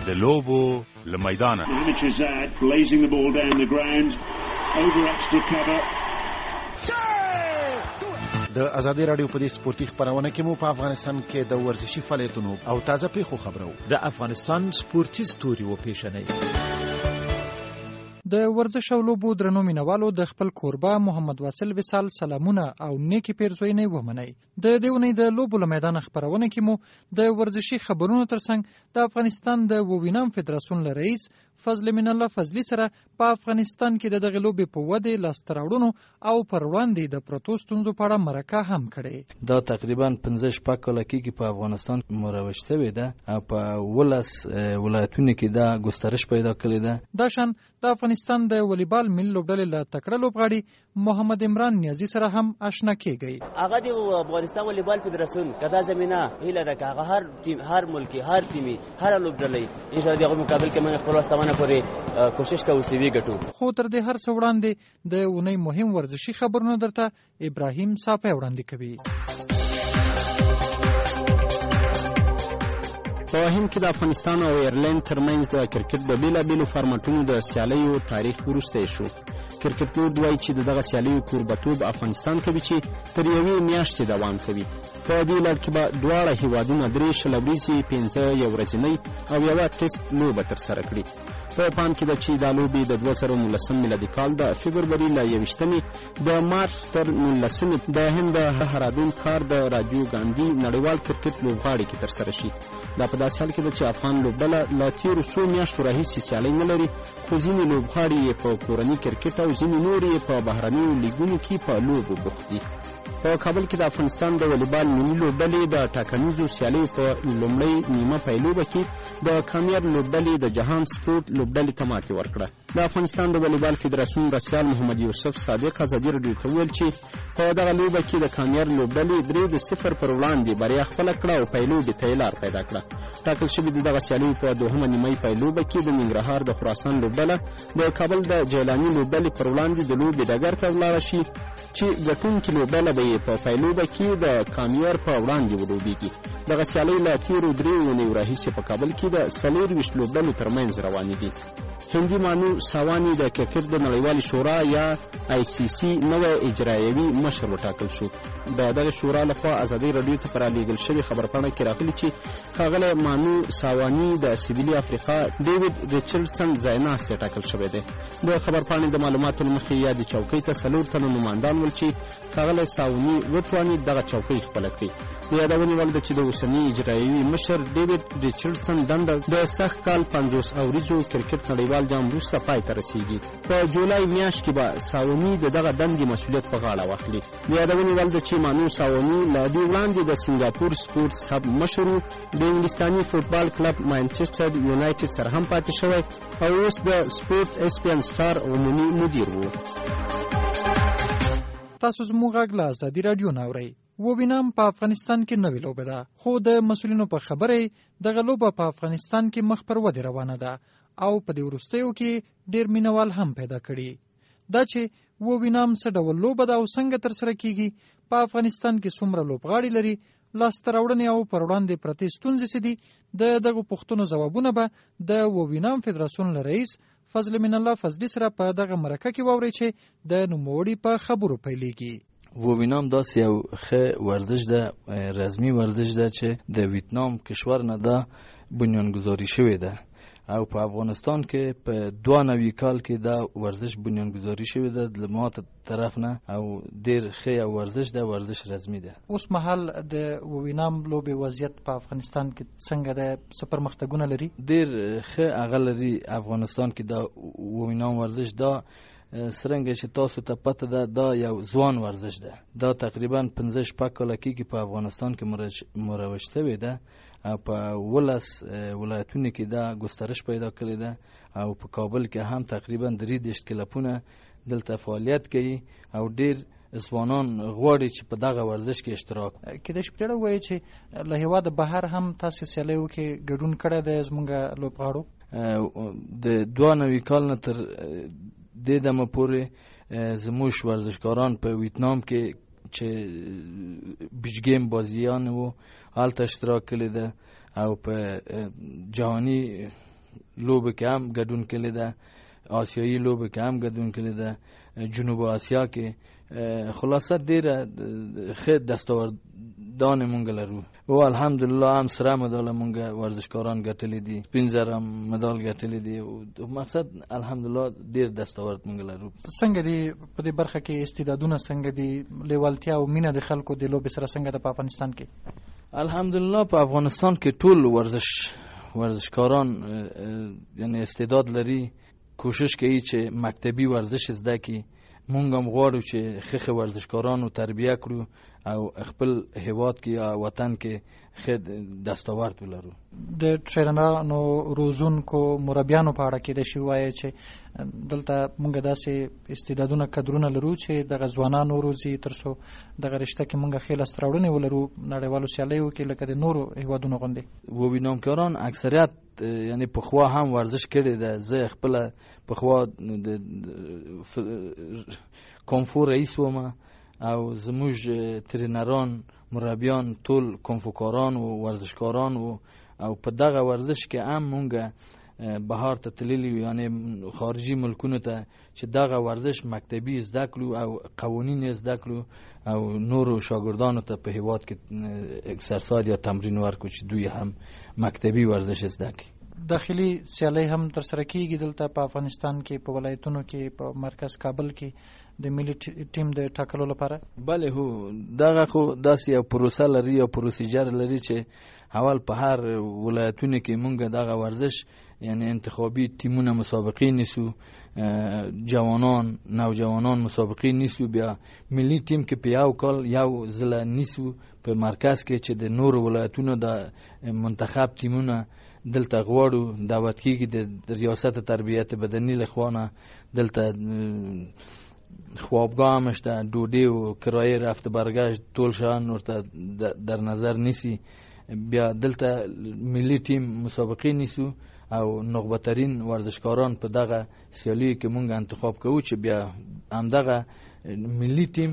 د لوبو له میدانه. د ازادي رادیو په دې سپورتي خبرونه کې مو په افغانستان کې د ورزشي فعالیتونو او تازه پیښو خبرو. د افغانستان سپورتي ستوري و پیښنې. د ورزش او لوبو درنو مینوالو د خپل کوربه محمد واصل وصال سلامونه او نیکی پیرزوینې ومنئ. د دیونی د لوبو له میدان خبرونه کې مو د ورزشي خبرونو ترڅنګ د افغانستان د ووینام فدراسیون رئیس فضل من الله فضلی سره په افغانستان کې د دغه لوبې په ودې لاسته راوړنو او پر وړاندې د پروتو ستونزو په اړه مرکه هم کړې. دا تقریبا 15 کاله کې په افغانستان مروج شوې ده او په 12 ولایتونو کې دا ګسترش پیدا کړې ده. دا شان د افغانستان د والیبال ملي لوبډلې له تکړه لوبغاړي محمد عمران نیازی سره هم آشنا کیږي. هغه د افغانستان والیبال فدراسیون کدا زمينه هیله ده که هر ټیم هر ملکی هر ټیمي هر لوبډلې ان شاء الله دغه مقابل کې من خپل واستونه پورې کوشش کوو چې وی ګټو. خو تر دې هر څه وړاندې د اونۍ مهم ورزشي خبرونه درته ابراهیم صافی وړاندې کوي. په هند کې د افغانستان او ایرلند ترمنځ د کرکټ د بیلابیلو فارمټونو د سیالیو تاریخ وروسته شو. کرکټ بورډ وایي چې دغه سیالیو کوربتوب افغانستان کوي چې تر یوې میاشتې دوام کوي. په دې لړ کې به دواړه هیوادونه 3 شل ورځې 15 یو ورځنۍ او یوه ټیسټ لوبه ترسره کړي. په پام کې ده چې دا لوبې د 2019 میلادي کال د فبروري له 21 د مارچ تر 19 د هند هرادون ښار د راجیو ګاندي نړیوال کرکټ لوبغاړي کې ترسره شي. دا په داسې حال کې ده چې افغان لوبډله له تېرو څو میاشتو راهیسې سیالۍ نه لري، خو ځینې لوبغاړي یې په کورني کرکټ او ځینې نور یې په بهرنیو لیګونو کې په لوبو بوخت دي. په کابل کې د افغانستان د والیبال ملي لوبډلې د ټاکنیزو سیالیو په لومړۍ نیمه پیلوبه کې د کامیار لوبډلې د جهان سپورت لوبډلې ته ماتې ورکړه. د افغانستان د والیبال فدراسیون رسیال محمد یوسف صادق ازادي راډیو ته وویل چې په دغه لوبه کې د کامیار لوبډلې 3-0 پر وړاندې بریا خپله کړه او پیلوبې ته یې لار پیدا کړه. ټاکل شوې د دغه سیالیو په دوهمه نیمه پیلوبه کې د ننګرهار د خراسان لوبډله د کابل د جیلاني لوبډلې پر وړاندې د لوبې ډګر ته ولاړه شي چې ګټونکې لوبډله به په پیلوبه کې د کامیار په وړاندې ولوبېږي. دغه سیالۍ له تېرو 3 اونیو راهیسې په کابل کې د 24 لوبډلو ترمنځ روانې دي. هندي مانو ساواني د کرکټ د نړیوالې شورا یا ICC نوی اجرایوي مشر وټاکل شو. د دغه شورا لخوا ازادي راډیو ته رالیږل شوې خبرپاڼه کې راغلي چې ښاغلی مانو ساواني د سویلي افریقا ډیوډ ریچارډسن ځایناستی ټاکل شوی دی. د خبرپاڼې د معلوماتو له مخې یادې چوکۍ ته 4 تنه نمایندان ول چې ښاغلی ساواني وتواني دغه چوکۍ خپله کړي. د یادونې وړ ده چې د اوسني اجرایوي مشر ډیوډ ریچارډسن دنده د سږ کال 50 اوریزو کرکټ نړیوال جام وروسته پای ته رسیږي. په جولای میاشت کې به ساواني د دغه دندې مسؤلیت په غاړه واخلي. د یادونې وړ ده چې مانو ساواني له دې وړاندې د سنګاپور سپورټس هب مشر و، د انګلستاني فوټبال کلب مانچسټر یونایټډ سره هم پاتې شوی او اوس د سپورټ اسپین سټار عمومي مدیر و. تاسو زموږ غږ له ازادي راډیو نه اورئ. ووینام په افغانستان کې نوې لوبه ده، خو د مسؤلینو په خبره دغه لوبه په افغانستان کې مخ پر ودې روانه ده او په دې وروستیو کې ډېر مینوال هم پیدا کړي. دا چې ووینام څه ډول لوبه ده او څنګه ترسره کیږي، په افغانستان کې څومره لوبغاړي لري، لاسته راوړنې او پر وړاندې پرتې ستونزې څه دي، د دغو پوښتنو ځوابونه به د ووینام فدراسیون رئیس فضل من الله فضلی سره په دغه مرکه کې واورئ چې د نوموړي په خبرو پیلېږي. ووینام داسې یو ښه ورزش ده، رسمي ورزش ده چې د ویتنام کشور نه ده بنیانګذاري شوې ده او په افغانستان کې په 92 کال کې دا ورزش بنیانګذاري شوې ده د ما طرف نه او ډېر ښه ورزش ده، ورزش رسمي ده. اوس مهال د ووینام لوبې وضعیت په افغانستان کې څنګه ده؟ څه پرمختګونه لري؟ ډېر ښه هغه لري. افغانستان کې دا ووینام ورزش دا سرنګه چې تاسو ته پته ده دا یو ځوان ورزش ده. دا تقریبا 15 کاله کې په افغانستان کې مروج شوې ده او په 12 ولایتونو کې دا ګسترش پیدا کړی ده او په کابل کې هم تقریبا 3 کلبونه دلته فعالیت کوي او ډېر ځوانان غواړي چې په دغه ورزش کې اشتراک کېدای شي. پرېړه وایي چې له هېواده بهر هم تاسې سیالیو کې ګډون کړی دی زموږ لوبغاړو. د 92 کال نه تر دې دمه پورې زموږ ورزشکاران په ویتنام کې چې بیچ گیم بازیان وو هلته اشتراک کړی ده او په جهانی لوبه کې هم ګډون کړی ده، آسیایي لوبه کې هم ګډون کړی ده، جنوب آسیا کې. خلاصه ډیره ښه دستاوردان مونږ لرو او الحمدلله هم سره مدال مونږ ورزشکاران ګټلي دي، 15 مدال ګټلي دي او مقصد الحمدلله ډیر دستاورد مونږ لرو. څنګه دی په دې برخه کې استعدادونه څنګه دي، لیوالتیا او مینه د خلکو د لوبې سره څنګه د افغانستان کې؟ الحمدلله په افغانستان کې ټول ورزشکاران یعنی استعداد لري، کوشش کوي چې مکتبي ورزش زده کړي. مونږ هم غواړو چې ښه ورزشکارانو تربیه کړو او خپل هیواد کې یا وطن کې ښه دستاورد ولرو. د ټرینرانو روزونکو مربیانو په اړه کې د شی وایي چې دلته مونږ داسې استعدادونه کدرونه لرو چې د ځوانانو روزي ترڅو د رشته کې مونږ خېل استراوړنه ولرو نړیوالو سیالیو کې لکه د نورو هیوادونو غوندي. و وینامکاران اکثریت یعنی پخوا هم ورزش کړی ده. زه خپل پخوا د کونفو رئیس وم او زموږ ترینران مربیان ټول کونفوکاران او ورزشکاران او په دغه ورزش کې هم مونږ بهار ته تللی یعنی خارجي ملکونو ته چې دغه ورزش مکتبي زده کړو او قوانین زده کړو او نورو شاګردانو ته په هیواد کې اکسرسایز یا تمرین ورکړو چې دوی هم مکتبي ورزش زده کړي. داخلي سیالۍ هم تر سره کیږي دلته په افغانستان کې، په ولایتونو کې، په مرکز کابل کې د ملي ټیم د ټاکلو لپاره. بله هو دغه خو داسې یو پروسه لري او پروسیجر لري چې اول په هر ولایتونو کې مونږ دغه ورزش یعنی انتخابي ټیمونه مسابقې نیسو، نوجوانان مسابقې نیسو، بیا ملي ټیم کې په یو کال یو ځله نیسو په مرکز کې چې د نورو ولایتونو د منتخب ټیمونه دلته غواړو دعوت کیږي د ریاست تربیت بدني لخوانه. دلته خوابگاه هم شته، ډوډۍ او کرایه رفت برگشت ټول شان ورته در نظر نیسی. بیا دلته ملي ټیم مسابقې نیسو او نخبه‌ترین ورزشکاران په دغه سیالیو کې مونږ انتخاب کوو چې بیا همدغه ملي ټیم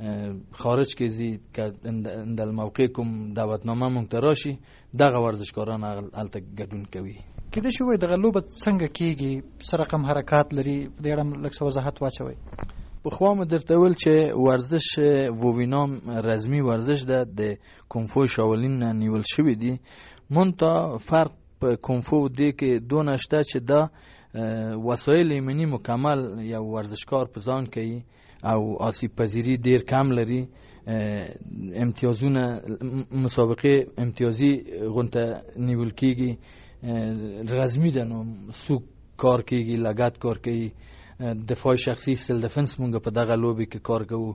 خارج کې زی که اندل موقع کوم دعوتنامه مونږ ته راشي دغه ورزشکاران هلته ګډون کوي. کېدای شي وایي دغه لوبه څنګه کیږي، څه رقم حرکات لري، په دې اړه لږ څه وضاحت واچوئ. پخوا مو درته ویل چې ورزش ووینام رزمي ورزش ده، د کونفو شاولین نه نیول شوی دی. منتها فرق په کونفو دی کې دونه شته چې دا وسایل ایمني مکمل یو ورزشکار په ځان کوي او آسیب پذیری ډیر کم لري. امتیازونه مسابقه امتیازی غونته نیول کیږي، رزمي ده، نو سوق کار کیږي، لګات کار کوي، دفاع شخصی سیل دفنس مونږ په دغه لوبي کې کار کوو.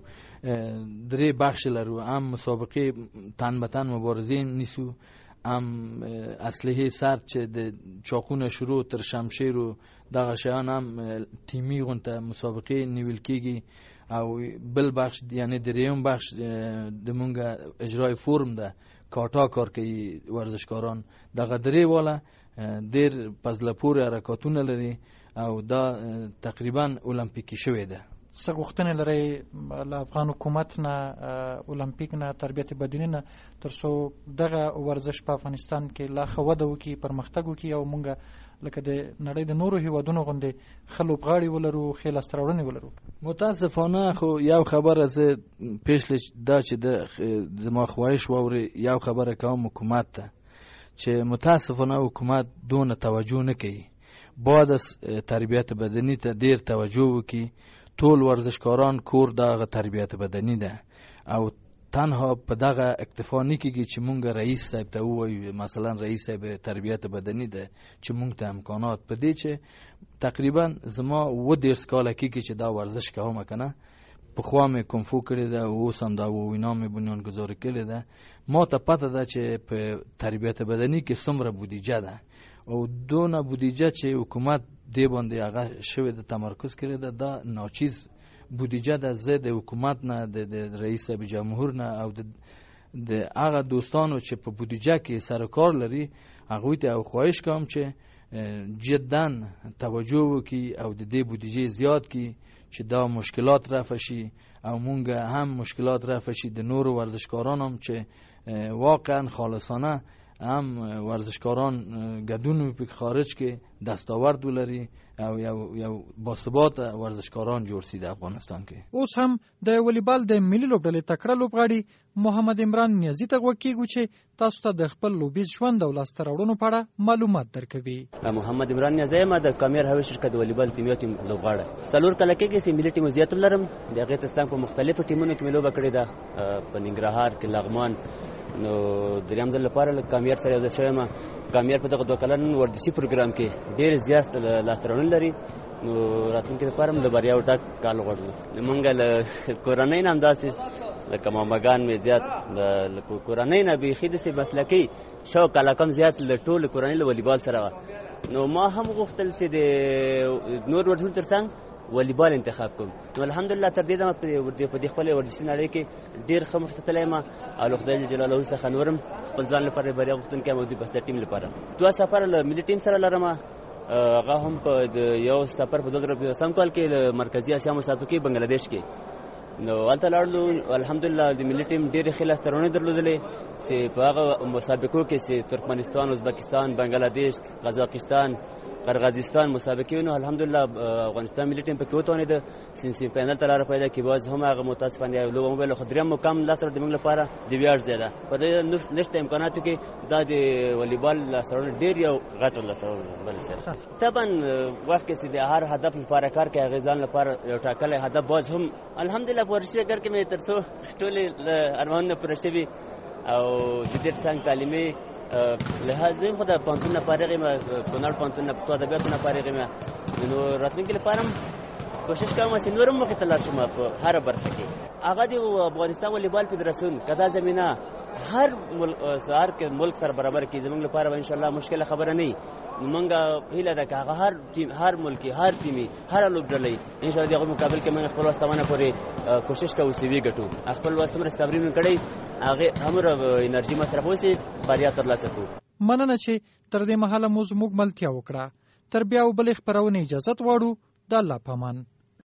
درې بخش لرو، هم مسابقه تن به تن مبارزه نیسو، هم اسلحه سر چې د چاقونه شروع تر شمشیر و دغه شیان هم تیمی غونته مسابقه نیول کیږي. او بل بخش یعنی دریم بخش د مونږ اجرای فرم ده، کاټا کار کوي ورزشکاران. دغه درې والا ډیر پزلپور حرکتونه لري او دا تقریبا المپیکی شوی ده. څه غوښتنې لري له افغان حکومت نه، المپیک نه، تربیت بدني نه، ترڅو دغه ورزش په افغانستان کې لا ښه وده وکړي، پرمختګ وکړي او مونږ لکه د نړۍ د نورو هیوادونو غوندې ښه لوبغاړي ولرو، ښې لاسته راوړنې ولرو؟ متاسفانه خو یو خبره زه پیشلې دا چې زما خواهش واوري، یو خبره کوم حکومت ته چې متاسفانه حکومت دونه توجه نه کوي. باید از تربیت بدنی ته ډیر توجه وکړي. ټول ورزشکاران کور دغه تربیت بدنی ده او تنها په دغه اکتفا نه کیږي چې مونږ رئیس صاحب ته ووایو مثلا رئیس صاحب تربیت بدنی ده چې مونږ ته امکانات په دې چې تقریبا زما و ډیر سکاله کیږي چې دا ورزش کوم کنه. پخوا مې کونفو کړی ده او اوس هم دا وینا مې بنیانګذاري کړې ده. ما ته پته ده چې په تربیت بدنی کې څومره بودیجه ده او دونه بودیجه چې حکومت دی باندې هغه شوی د تمرکز کړی ده، دا ناچیز بودیجه ده. زه د حکومت نه، د رئیس جمهور نه او د هغه دوستانو چې په بودیجه کې سرکار لري هغوی ته خواهش کوم چې جدا توجه وکړي او د دې بودیجه زیات کړي چې دا مشکلات رفع شي او مونږ هم مشکلات رفع شي. د نورو ورزشکاران هم چې واقعا خالصانه هم ورزشکاران ګډون په خارج کې دستاورد ولري او یو باثبات ورزشکاران جوړ شي د افغانستان کې. اوس هم د والیبال د ملي لوبډلې تکړه لوبغاړي محمد عمران نیازي ته غوږ چې تاسو ته د خپل لوبیز ژوند او لاسته راوړنو په اړه معلومات درکوي. محمد عمران نیازي ما د کامیر هوایي شرکت د والیبال ټیم لوبغاړی 4 کال کې ملي ټیم زیات لرم د هغه تستان په مختلفو ټیمونو کې لوبه کړې ده په ننګرهار کې لغمان نو دریم ځل لپاره کامیر سره د شوم کامیر په دغه 2 کلن ورزشي پروګرام کې ډېر زیات لاسته راوړنې لري نو راتلونکي لپاره د بریا وټاک کال غوړو لمونګه له کورنۍ نام داسې لکه ماماګان مې زیات د کورنۍ نه بیخي داسې مسلکي شوق علاقه زیات له ټول کورنۍ له والیبال سره نو ما هم غوښتل چې د نور ورزشونو ترڅنګ والیبال انتخاب کوم نو الحمدلله تر دې دمه په دې خپل ورزشي نړۍ کې ډېر ښه مخته تللی یم او خدای جل جلاله څخه نورم خپل ځان لپاره بریا غوښتونکی یم او د بس د ټیم لپاره 2 سفر له ملي ټیم سره لرم هغه هم په یو سفر په 2018 کال کې مرکزی اسیا مسابقې بنگلاديش کې نو هلته لاړلو الحمدلله د ملي ټیم ډېرې ښې لاسته راوړنې درلودلې چې په هغه مسابقو کې چې ترکمنستان ازبکستان بنگلاديش قزاقستان قرغیزستان مسابقې نو الحمدلله افغانستان ملي ټیم پکې وتوانېده سیمي فاینل ته لاره پیدا کړي باز هم هغه متاسفانه یو لوبه موبایل خو دریم مقام لاسره د موږ لپاره د ویاړ زیاده په دې نشته امکاناتو کې دا د والیبال لاسره ډېر یو غټ لاسره بل سره طبعا وخت کې د هر هدف لپاره کار کوي غزان لپاره یو ټاکلی هدف باز هم الحمدلله په ورشي اگر کې مې ترڅو ټول ارمانونه پوره شوي او د دې څنګه تعلیمي لحاظ به خدای پانتون نه پارېږي ما کونړ پانتون نه پښتو ادبیات نه پارېږي ما نو راتلونکي لپاره کوشش کوم چې نورم مخې ته لاړ شم په هر برخه کې هغه د افغانستان والیبال فدراسیون کدا زمينه هر سهار کې ملک سره برابر کې زموږ لپاره ان شاء الله مشکله خبره نه مونږه هیله ده که هغه هر ټیم هر ملکی هر ټیمي هر لوبډلې ان شاء الله دغه مقابل کې موږ خپل واستونه پورې کوشش کوو چې وی ګټو خپل واستونه تمرین کړی هغه همره انرژي مصرف وسی بریا ترلاسه کوو. مننه چې تر دې مهاله موږ ملتیا وکړه. تر بیا وبلې خبرونه اجازه غواړو. د الله پامان.